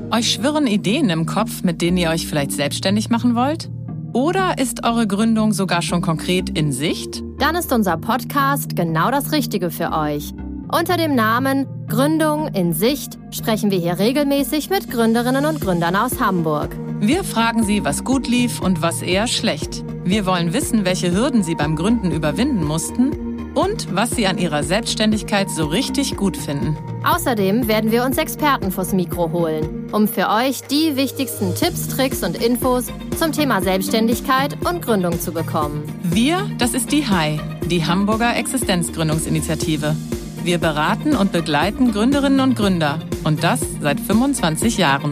Euch schwirren Ideen im Kopf, mit denen ihr euch vielleicht selbstständig machen wollt? Oder ist eure Gründung sogar schon konkret in Sicht? Dann ist unser Podcast genau das Richtige für euch. Unter dem Namen Gründung in Sicht sprechen wir hier regelmäßig mit Gründerinnen und Gründern aus Hamburg. Wir fragen sie, was gut lief und was eher schlecht. Wir wollen wissen, welche Hürden sie beim Gründen überwinden mussten und was sie an ihrer Selbstständigkeit so richtig gut finden. Außerdem werden wir uns Experten vors Mikro holen, um für euch die wichtigsten Tipps, Tricks und Infos zum Thema Selbstständigkeit und Gründung zu bekommen. Wir, das ist die HI, die Hamburger Existenzgründungsinitiative. Wir beraten und begleiten Gründerinnen und Gründer und das seit 25 Jahren.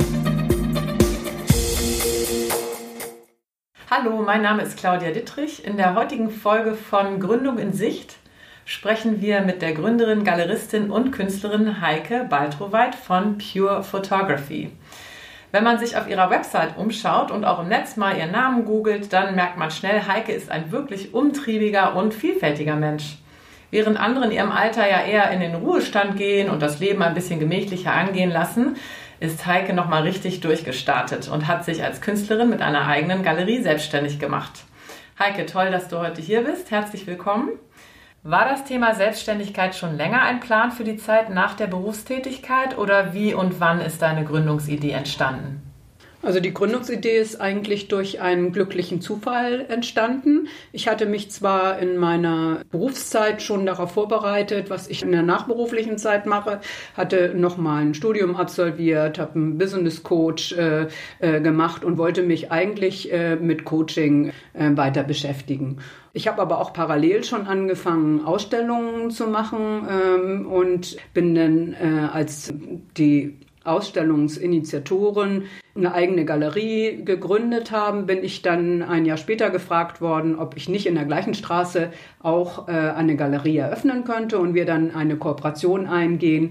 Hallo, mein Name ist Claudia Dittrich. In der heutigen Folge von Gründung in Sicht sprechen wir mit der Gründerin, Galeristin und Künstlerin Heike Baltroweit von Pure Photography. Wenn man sich auf ihrer Website umschaut und auch im Netz mal ihren Namen googelt, dann merkt man schnell, Heike ist ein wirklich umtriebiger und vielfältiger Mensch. Während andere in ihrem Alter ja eher in den Ruhestand gehen und das Leben ein bisschen gemächlicher angehen lassen, ist Heike nochmal richtig durchgestartet und hat sich als Künstlerin mit einer eigenen Galerie selbstständig gemacht. Heike, toll, dass du heute hier bist. Herzlich willkommen. War das Thema Selbstständigkeit schon länger ein Plan für die Zeit nach der Berufstätigkeit oder wie und wann ist deine Gründungsidee entstanden? Also die Gründungsidee ist eigentlich durch einen glücklichen Zufall entstanden. Ich hatte mich zwar in meiner Berufszeit schon darauf vorbereitet, was ich in der nachberuflichen Zeit mache, hatte nochmal ein Studium absolviert, habe einen Business Coach gemacht und wollte mich eigentlich mit Coaching weiter beschäftigen. Ich habe aber auch parallel schon angefangen, Ausstellungen zu machen und bin dann als die Ausstellungsinitiatoren eine eigene Galerie gegründet haben, bin ich dann ein Jahr später gefragt worden, ob ich nicht in der gleichen Straße auch eine Galerie eröffnen könnte und wir dann eine Kooperation eingehen.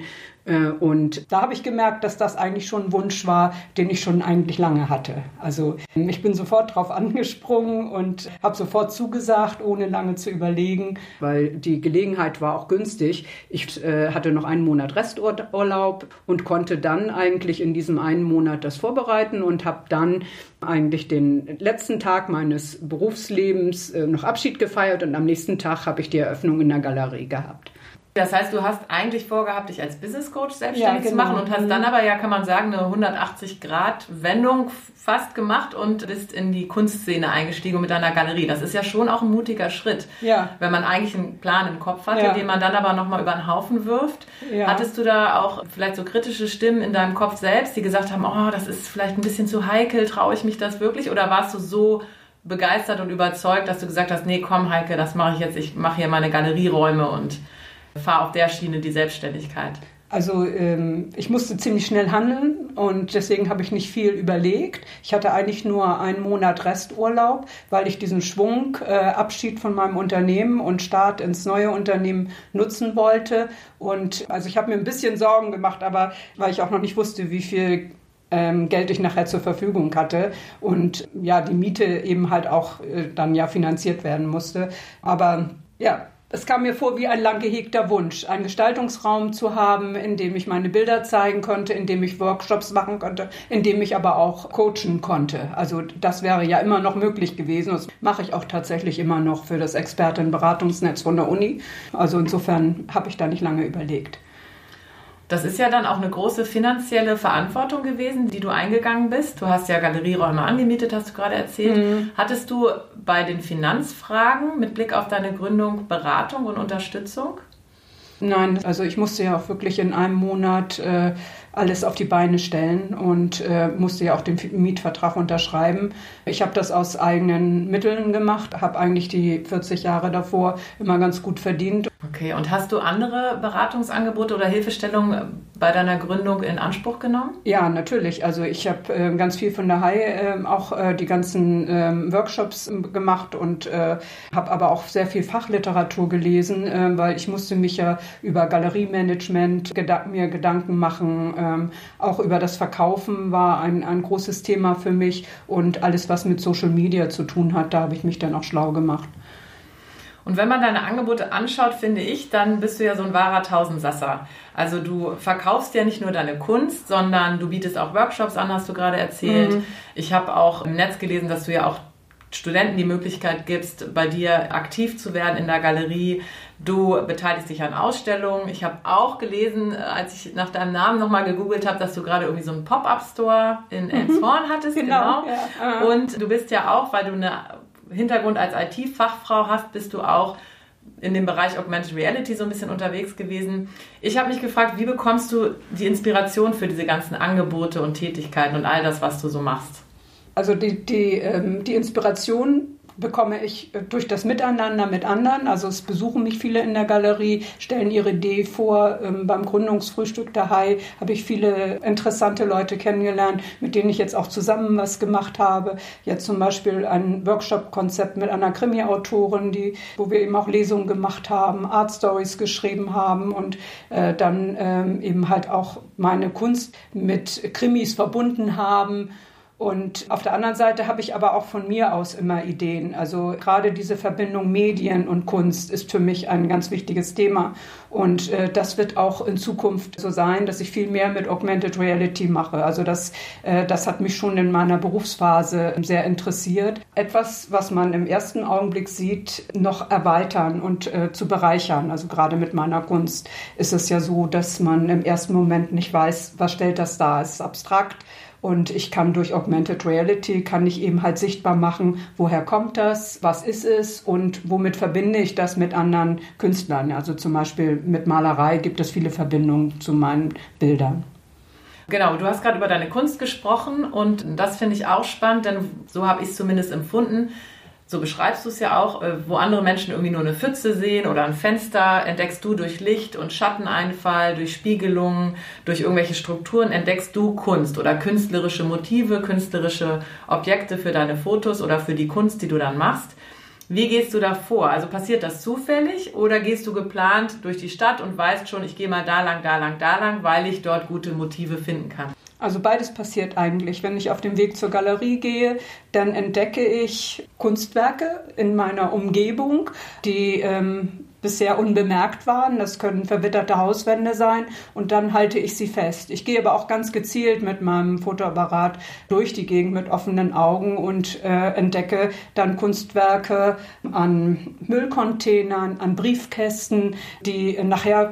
Und da habe ich gemerkt, dass das eigentlich schon ein Wunsch war, den ich schon eigentlich lange hatte. Also ich bin sofort drauf angesprungen und habe sofort zugesagt, ohne lange zu überlegen, weil die Gelegenheit war auch günstig. Ich hatte noch einen Monat Resturlaub und konnte dann eigentlich in diesem einen Monat das vorbereiten und habe dann eigentlich den letzten Tag meines Berufslebens noch Abschied gefeiert und am nächsten Tag habe ich die Eröffnung in der Galerie gehabt. Das heißt, du hast eigentlich vorgehabt, dich als Business Coach selbstständig zu machen und hast dann aber, ja, kann man sagen, eine 180-Grad-Wendung fast gemacht und bist in die Kunstszene eingestiegen mit deiner Galerie. Das ist ja schon auch ein mutiger Schritt, wenn man eigentlich einen Plan im Kopf hatte, den man dann aber nochmal über den Haufen wirft. Ja. Hattest du da auch vielleicht so kritische Stimmen in deinem Kopf selbst, die gesagt haben, oh, das ist vielleicht ein bisschen zu heikel, traue ich mich das wirklich? Oder warst du so begeistert und überzeugt, dass du gesagt hast, nee, komm Heike, das mache ich jetzt, ich mache hier meine Galerieräume und fahre auf der Schiene die Selbstständigkeit? Also ich musste ziemlich schnell handeln und deswegen habe ich nicht viel überlegt. Ich hatte eigentlich nur einen Monat Resturlaub, weil ich diesen Schwung, Abschied von meinem Unternehmen und Start ins neue Unternehmen nutzen wollte. Und also ich habe mir ein bisschen Sorgen gemacht, aber weil ich auch noch nicht wusste, wie viel Geld ich nachher zur Verfügung hatte und ja, die Miete eben halt auch dann ja finanziert werden musste. Aber ja, es kam mir vor wie ein lang gehegter Wunsch, einen Gestaltungsraum zu haben, in dem ich meine Bilder zeigen konnte, in dem ich Workshops machen konnte, in dem ich aber auch coachen konnte. Also das wäre ja immer noch möglich gewesen. Das mache ich auch tatsächlich immer noch für das Expertenberatungsnetz von der Uni. Also insofern habe ich da nicht lange überlegt. Das ist ja dann auch eine große finanzielle Verantwortung gewesen, die du eingegangen bist. Du hast ja Galerieräume angemietet, hast du gerade erzählt. Hattest du bei den Finanzfragen mit Blick auf deine Gründung Beratung und Unterstützung? Nein, also ich musste ja auch wirklich in einem Monat alles auf die Beine stellen und musste ja auch den Mietvertrag unterschreiben. Ich habe das aus eigenen Mitteln gemacht, habe eigentlich die 40 Jahre davor immer ganz gut verdient. Okay, und hast du andere Beratungsangebote oder Hilfestellungen bei deiner Gründung in Anspruch genommen? Ja, natürlich. Also ich habe ganz viel von der HI auch die ganzen Workshops gemacht und habe aber auch sehr viel Fachliteratur gelesen, weil ich musste mich ja über Galeriemanagement mir Gedanken machen. Auch über das Verkaufen war ein großes Thema für mich und alles, was mit Social Media zu tun hat, da habe ich mich dann auch schlau gemacht. Und wenn man deine Angebote anschaut, finde ich, dann bist du ja so ein wahrer Tausendsasser. Also du verkaufst ja nicht nur deine Kunst, sondern du bietest auch Workshops an, hast du gerade erzählt. Ich habe auch im Netz gelesen, dass du ja auch Studenten die Möglichkeit gibst, bei dir aktiv zu werden in der Galerie. Du beteiligst dich an Ausstellungen. Ich habe auch gelesen, als ich nach deinem Namen nochmal gegoogelt habe, dass du gerade irgendwie so einen Pop-Up-Store in Elmshorn hattest. Genau. Ja. Und du bist ja auch, weil du einen Hintergrund als IT-Fachfrau hast, bist du auch in dem Bereich Augmented Reality so ein bisschen unterwegs gewesen. Ich habe mich gefragt, wie bekommst du die Inspiration für diese ganzen Angebote und Tätigkeiten und all das, was du so machst? Also die Inspiration bekomme ich durch das Miteinander mit anderen. Also es besuchen mich viele in der Galerie, stellen ihre Idee vor. Beim Gründungsfrühstück der Hai habe ich viele interessante Leute kennengelernt, mit denen ich jetzt auch zusammen was gemacht habe. Jetzt zum Beispiel ein Workshop-Konzept mit einer Krimi-Autorin, wo wir eben auch Lesungen gemacht haben, Art Stories geschrieben haben und dann eben halt auch meine Kunst mit Krimis verbunden haben. Und auf der anderen Seite habe ich aber auch von mir aus immer Ideen. Also gerade diese Verbindung Medien und Kunst ist für mich ein ganz wichtiges Thema. Und das wird auch in Zukunft so sein, dass ich viel mehr mit Augmented Reality mache. Also das hat mich schon in meiner Berufsphase sehr interessiert. Etwas, was man im ersten Augenblick sieht, noch erweitern und zu bereichern. Also gerade mit meiner Kunst ist es ja so, dass man im ersten Moment nicht weiß, was stellt das dar. Es ist abstrakt. Und ich kann durch Augmented Reality, kann ich eben halt sichtbar machen, woher kommt das, was ist es und womit verbinde ich das mit anderen Künstlern. Also zum Beispiel mit Malerei gibt es viele Verbindungen zu meinen Bildern. Genau, du hast gerade über deine Kunst gesprochen und das finde ich auch spannend, denn so habe ich es zumindest empfunden. So beschreibst du es ja auch, wo andere Menschen irgendwie nur eine Pfütze sehen oder ein Fenster, entdeckst du durch Licht- und Schatteneinfall, durch Spiegelungen, durch irgendwelche Strukturen, entdeckst du Kunst oder künstlerische Motive, künstlerische Objekte für deine Fotos oder für die Kunst, die du dann machst. Wie gehst du da vor? Also passiert das zufällig oder gehst du geplant durch die Stadt und weißt schon, ich gehe mal da lang, weil ich dort gute Motive finden kann? Also beides passiert eigentlich. Wenn ich auf dem Weg zur Galerie gehe, dann entdecke ich Kunstwerke in meiner Umgebung, die bisher unbemerkt waren. Das können verwitterte Hauswände sein und dann halte ich sie fest. Ich gehe aber auch ganz gezielt mit meinem Fotoapparat durch die Gegend mit offenen Augen und entdecke dann Kunstwerke an Müllcontainern, an Briefkästen, die nachher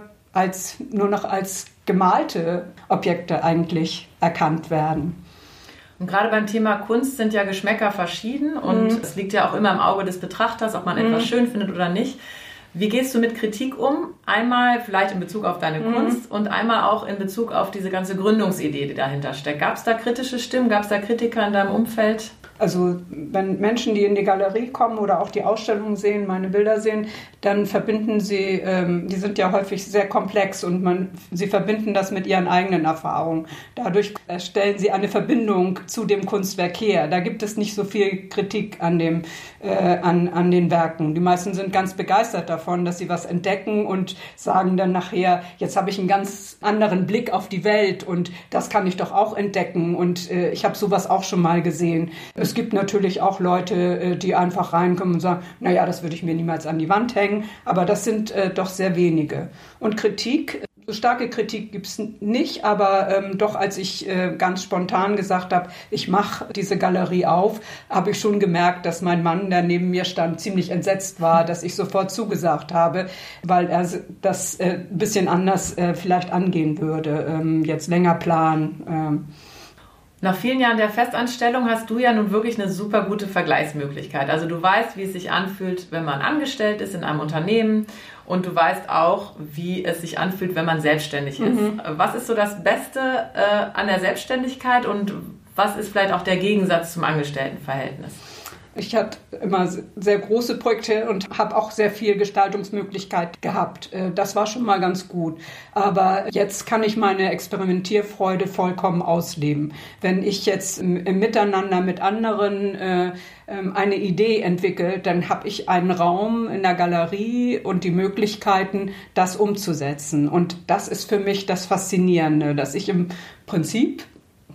nur noch als gemalte Objekte eigentlich erkannt werden. Und gerade beim Thema Kunst sind ja Geschmäcker verschieden und es liegt ja auch immer im Auge des Betrachters, ob man etwas schön findet oder nicht. Wie gehst du mit Kritik um? Einmal vielleicht in Bezug auf deine Kunst und einmal auch in Bezug auf diese ganze Gründungsidee, die dahinter steckt. Gab es da kritische Stimmen? Gab es da Kritiker in deinem Umfeld? Also wenn Menschen, die in die Galerie kommen oder auch die Ausstellungen sehen, meine Bilder sehen, dann verbinden sie, die sind ja häufig sehr komplex und sie verbinden das mit ihren eigenen Erfahrungen. Dadurch stellen sie eine Verbindung zu dem Kunstwerk her. Da gibt es nicht so viel Kritik an den Werken. Die meisten sind ganz begeistert davon, dass sie was entdecken und sagen dann nachher, jetzt habe ich einen ganz anderen Blick auf die Welt und das kann ich doch auch entdecken und ich habe sowas auch schon mal gesehen. Es gibt natürlich auch Leute, die einfach reinkommen und sagen, naja, das würde ich mir niemals an die Wand hängen, aber das sind doch sehr wenige. Und Kritik, so starke Kritik gibt es nicht, aber doch als ich ganz spontan gesagt habe, ich mache diese Galerie auf, habe ich schon gemerkt, dass mein Mann, der neben mir stand, ziemlich entsetzt war, dass ich sofort zugesagt habe, weil er das ein bisschen anders vielleicht angehen würde, jetzt länger planen. Nach vielen Jahren der Festanstellung hast du ja nun wirklich eine super gute Vergleichsmöglichkeit. Also du weißt, wie es sich anfühlt, wenn man angestellt ist in einem Unternehmen und du weißt auch, wie es sich anfühlt, wenn man selbstständig ist. Was ist so das Beste an der Selbstständigkeit und was ist vielleicht auch der Gegensatz zum Angestelltenverhältnis? Ich hatte immer sehr große Projekte und habe auch sehr viel Gestaltungsmöglichkeit gehabt. Das war schon mal ganz gut. Aber jetzt kann ich meine Experimentierfreude vollkommen ausleben. Wenn ich jetzt im Miteinander mit anderen eine Idee entwickle, dann habe ich einen Raum in der Galerie und die Möglichkeiten, das umzusetzen. Und das ist für mich das Faszinierende, dass ich im Prinzip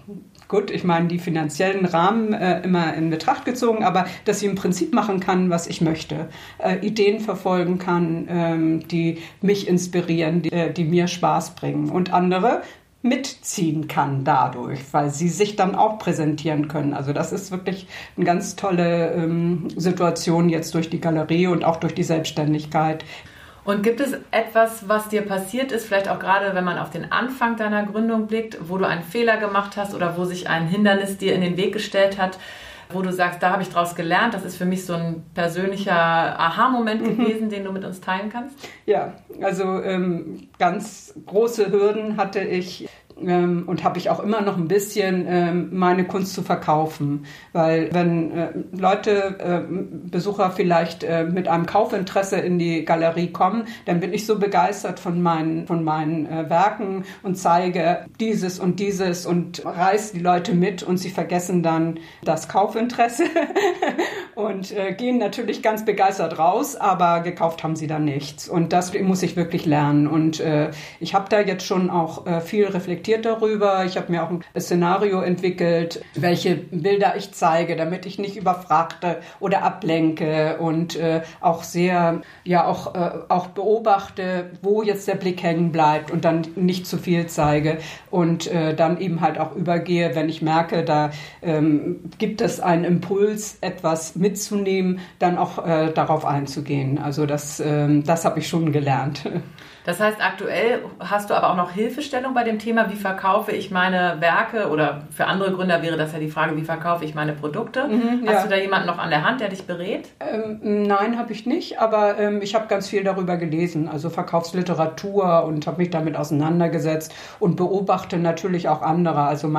gut, ich meine, die finanziellen Rahmen immer in Betracht gezogen, aber dass ich im Prinzip machen kann, was ich möchte. Ideen verfolgen kann, die mich inspirieren, die mir Spaß bringen und andere mitziehen kann dadurch, weil sie sich dann auch präsentieren können. Also das ist wirklich eine ganz tolle Situation jetzt durch die Galerie und auch durch die Selbstständigkeit. Und gibt es etwas, was dir passiert ist, vielleicht auch gerade, wenn man auf den Anfang deiner Gründung blickt, wo du einen Fehler gemacht hast oder wo sich ein Hindernis dir in den Weg gestellt hat, wo du sagst, da habe ich draus gelernt, das ist für mich so ein persönlicher Aha-Moment gewesen, den du mit uns teilen kannst? Ja, also ganz große Hürden hatte ich und habe ich auch immer noch ein bisschen, meine Kunst zu verkaufen. Weil wenn Besucher vielleicht mit einem Kaufinteresse in die Galerie kommen, dann bin ich so begeistert von meinen Werken und zeige dieses und reiße die Leute mit und sie vergessen dann das Kaufinteresse und gehen natürlich ganz begeistert raus, aber gekauft haben sie dann nichts. Und das muss ich wirklich lernen. Und ich habe da jetzt schon auch viel reflektiert darüber. Ich habe mir auch ein Szenario entwickelt, welche Bilder ich zeige, damit ich nicht überfrachte oder ablenke und auch sehr, auch beobachte, wo jetzt der Blick hängen bleibt und dann nicht zu viel zeige und dann eben halt auch übergehe, wenn ich merke, da gibt es einen Impuls, etwas mitzunehmen, dann auch darauf einzugehen. Also das habe ich schon gelernt. Das heißt, aktuell hast du aber auch noch Hilfestellung bei dem Thema, wie verkaufe ich meine Werke, oder für andere Gründer wäre das ja die Frage, wie verkaufe ich meine Produkte? Hast du da jemanden noch an der Hand, der dich berät? Nein, habe ich nicht, aber ich habe ganz viel darüber gelesen, also Verkaufsliteratur, und habe mich damit auseinandergesetzt und beobachte natürlich auch andere, also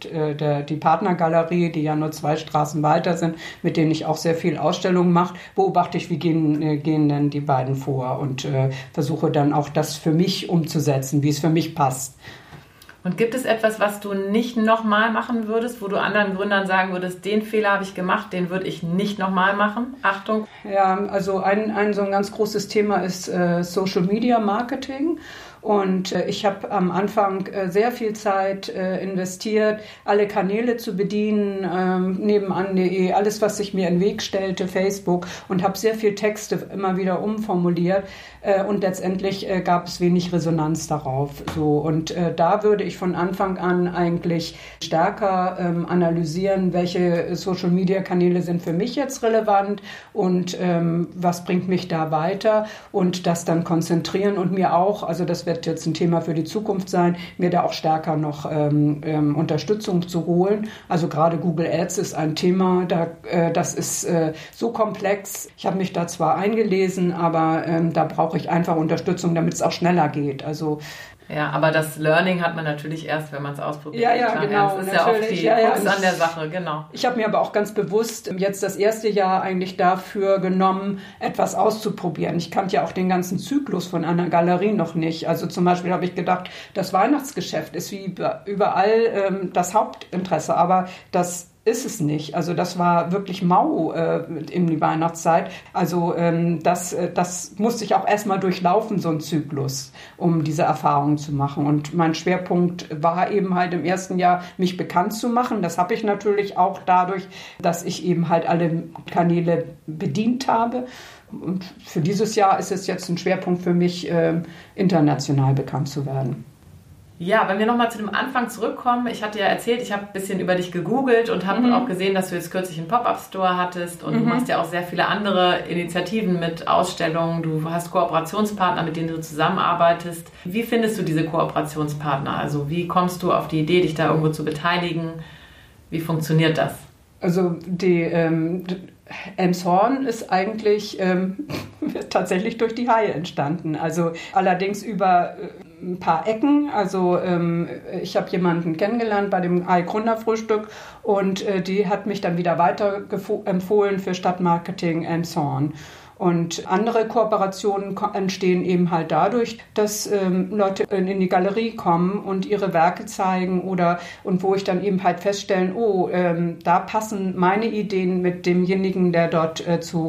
die Partnergalerie, die ja nur 2 Straßen weiter sind, mit denen ich auch sehr viel Ausstellungen mache, beobachte ich, wie gehen denn die beiden vor und versuche dann auch das für mich umzusetzen, wie es für mich passt. Und gibt es etwas, was du nicht nochmal machen würdest, wo du anderen Gründern sagen würdest, den Fehler habe ich gemacht, den würde ich nicht nochmal machen? Achtung! Ja, also so ein ganz großes Thema ist Social Media Marketing. Und ich habe am Anfang sehr viel Zeit investiert, alle Kanäle zu bedienen, nebenan.de, alles, was sich mir in den Weg stellte, Facebook, und habe sehr viel Texte immer wieder umformuliert. Und letztendlich gab es wenig Resonanz darauf. So. Und da würde ich von Anfang an eigentlich stärker analysieren, welche Social-Media-Kanäle sind für mich jetzt relevant und was bringt mich da weiter, und das dann konzentrieren und mir auch, also das wird jetzt ein Thema für die Zukunft sein, mir da auch stärker noch Unterstützung zu holen. Also gerade Google Ads ist ein Thema, das ist so komplex. Ich habe mich da zwar eingelesen, aber da brauche ich einfach Unterstützung, damit es auch schneller geht. Also ja, aber das Learning hat man natürlich erst, wenn man es ausprobiert. Ja, genau. Das ist ja auch die Krux an der Sache, genau. Ich habe mir aber auch ganz bewusst jetzt das erste Jahr eigentlich dafür genommen, etwas auszuprobieren. Ich kannte ja auch den ganzen Zyklus von einer Galerie noch nicht. Also zum Beispiel habe ich gedacht, das Weihnachtsgeschäft ist wie überall das Hauptinteresse, aber das ist es nicht. Also das war wirklich mau in die Weihnachtszeit. Also das musste ich auch erstmal durchlaufen, so ein Zyklus, um diese Erfahrung zu machen. Und mein Schwerpunkt war eben halt im ersten Jahr, mich bekannt zu machen. Das habe ich natürlich auch dadurch, dass ich eben halt alle Kanäle bedient habe. Und für dieses Jahr ist es jetzt ein Schwerpunkt für mich, international bekannt zu werden. Ja, wenn wir nochmal zu dem Anfang zurückkommen, ich hatte ja erzählt, ich habe ein bisschen über dich gegoogelt und habe auch gesehen, dass du jetzt kürzlich einen Pop-Up-Store hattest und du machst ja auch sehr viele andere Initiativen mit Ausstellungen, du hast Kooperationspartner, mit denen du zusammenarbeitest. Wie findest du diese Kooperationspartner? Also wie kommst du auf die Idee, dich da irgendwo zu beteiligen? Wie funktioniert das? Also die Elmshorn ist eigentlich tatsächlich durch die Haie entstanden. Also allerdings über ein paar Ecken. Also ich habe jemanden kennengelernt bei dem Hai-Gründerfrühstück und die hat mich dann wieder weiter empfohlen für Stadtmarketing Elmshorn. Und andere Kooperationen entstehen eben halt dadurch, dass Leute in die Galerie kommen und ihre Werke zeigen und wo ich dann eben halt feststellen, da passen meine Ideen mit demjenigen, der dort zu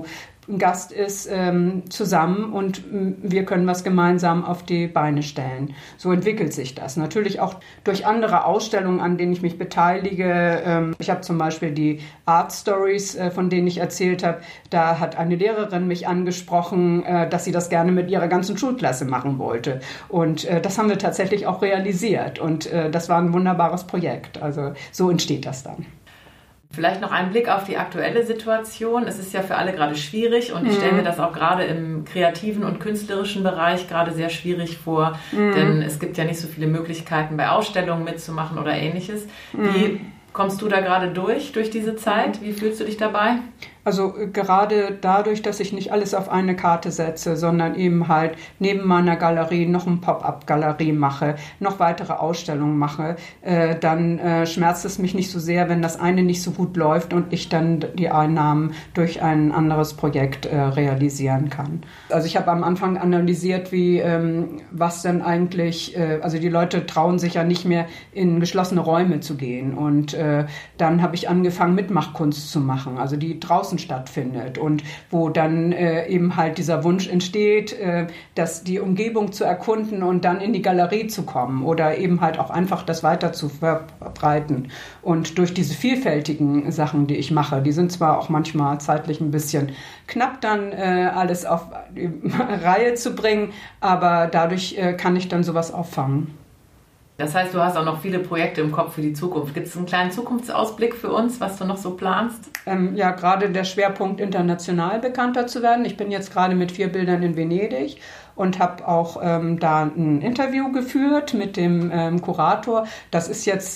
Gast ist, zusammen und wir können was gemeinsam auf die Beine stellen. So entwickelt sich das. Natürlich auch durch andere Ausstellungen, an denen ich mich beteilige. Ich habe zum Beispiel die Art Stories, von denen ich erzählt habe. Da hat eine Lehrerin mich angesprochen, dass sie das gerne mit ihrer ganzen Schulklasse machen wollte. Und das haben wir tatsächlich auch realisiert. Und das war ein wunderbares Projekt. Also so entsteht das dann. Vielleicht noch ein Blick auf die aktuelle Situation. Es ist ja für alle gerade schwierig und ich stelle mir das auch gerade im kreativen und künstlerischen Bereich gerade sehr schwierig vor, denn es gibt ja nicht so viele Möglichkeiten, bei Ausstellungen mitzumachen oder Ähnliches. Wie kommst du da gerade durch diese Zeit? Wie fühlst du dich dabei? Also gerade dadurch, dass ich nicht alles auf eine Karte setze, sondern eben halt neben meiner Galerie noch eine Pop-up-Galerie mache, noch weitere Ausstellungen mache, dann schmerzt es mich nicht so sehr, wenn das eine nicht so gut läuft und ich dann die Einnahmen durch ein anderes Projekt realisieren kann. Also ich habe am Anfang analysiert, was denn eigentlich, also die Leute trauen sich ja nicht mehr in geschlossene Räume zu gehen und dann habe ich angefangen, Mitmachkunst zu machen, also die draußen stattfindet und wo dann eben halt dieser Wunsch entsteht, dass die Umgebung zu erkunden und dann in die Galerie zu kommen oder eben halt auch einfach das weiter zu verbreiten. Und durch diese vielfältigen Sachen, die ich mache, die sind zwar auch manchmal zeitlich ein bisschen knapp, dann alles auf die Reihe zu bringen, aber dadurch kann ich dann sowas auffangen. Das heißt, du hast auch noch viele Projekte im Kopf für die Zukunft. Gibt es einen kleinen Zukunftsausblick für uns, was du noch so planst? Ja, gerade der Schwerpunkt, international bekannter zu werden. Ich bin jetzt gerade mit 4 Bildern in Venedig und habe auch da ein Interview geführt mit dem Kurator. Das ist jetzt,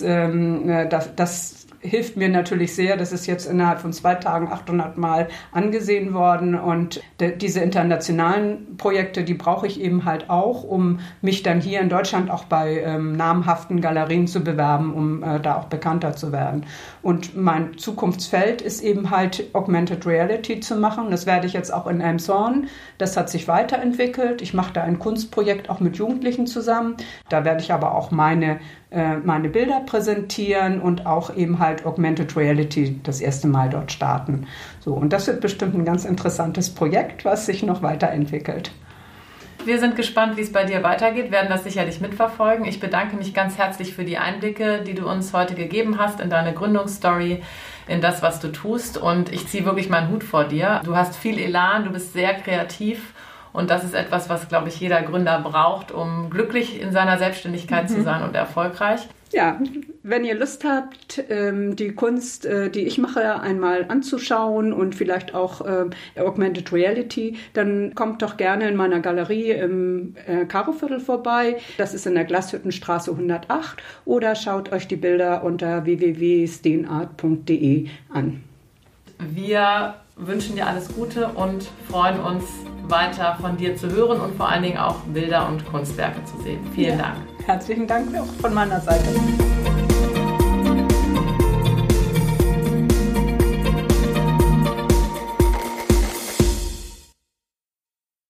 das hilft mir natürlich sehr. Das ist jetzt innerhalb von 2 Tagen 800 Mal angesehen worden. Und diese internationalen Projekte, die brauche ich eben halt auch, um mich dann hier in Deutschland auch bei namhaften Galerien zu bewerben, um da auch bekannter zu werden. Und mein Zukunftsfeld ist eben halt Augmented Reality zu machen. Das werde ich jetzt auch in Elmshorn. Das hat sich weiterentwickelt. Ich mache da ein Kunstprojekt auch mit Jugendlichen zusammen. Da werde ich aber auch meine Bilder präsentieren und auch eben halt Augmented Reality das erste Mal dort starten. So, und das wird bestimmt ein ganz interessantes Projekt, was sich noch weiterentwickelt. Wir sind gespannt, wie es bei dir weitergeht, werden das sicherlich mitverfolgen. Ich bedanke mich ganz herzlich für die Einblicke, die du uns heute gegeben hast in deine Gründungsstory, in das, was du tust. Und ich ziehe wirklich meinen Hut vor dir. Du hast viel Elan, du bist sehr kreativ. Und das ist etwas, was, glaube ich, jeder Gründer braucht, um glücklich in seiner Selbstständigkeit zu sein und erfolgreich. Ja, wenn ihr Lust habt, die Kunst, die ich mache, einmal anzuschauen und vielleicht auch Augmented Reality, dann kommt doch gerne in meiner Galerie im Karoviertel vorbei. Das ist in der Glashüttenstraße 108 oder schaut euch die Bilder unter www.steenart.de an. Wir wünschen dir alles Gute und freuen uns, weiter von dir zu hören und vor allen Dingen auch Bilder und Kunstwerke zu sehen. Vielen Dank. Herzlichen Dank auch von meiner Seite.